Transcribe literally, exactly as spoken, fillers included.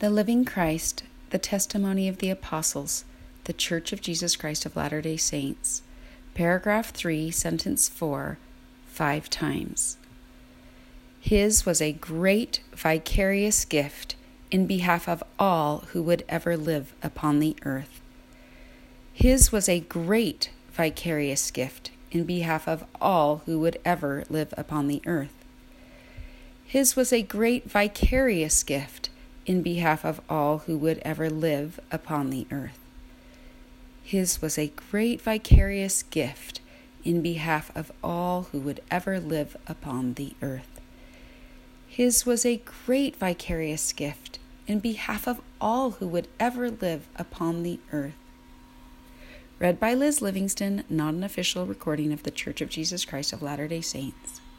The Living Christ, the Testimony of the Apostles, the Church of Jesus Christ of Latter-day Saints, paragraph three, sentence four, five times. His was a great vicarious gift in behalf of all who would ever live upon the earth. His was a great vicarious gift in behalf of all who would ever live upon the earth. His was a great vicarious gift in behalf of all who would ever live upon the earth. His was a great vicarious gift in behalf of all who would ever live upon the earth. His was a great vicarious gift in behalf of all who would ever live upon the earth. Read by Liz Livingston, not an official recording of the Church of Jesus Christ of Latter-day Saints.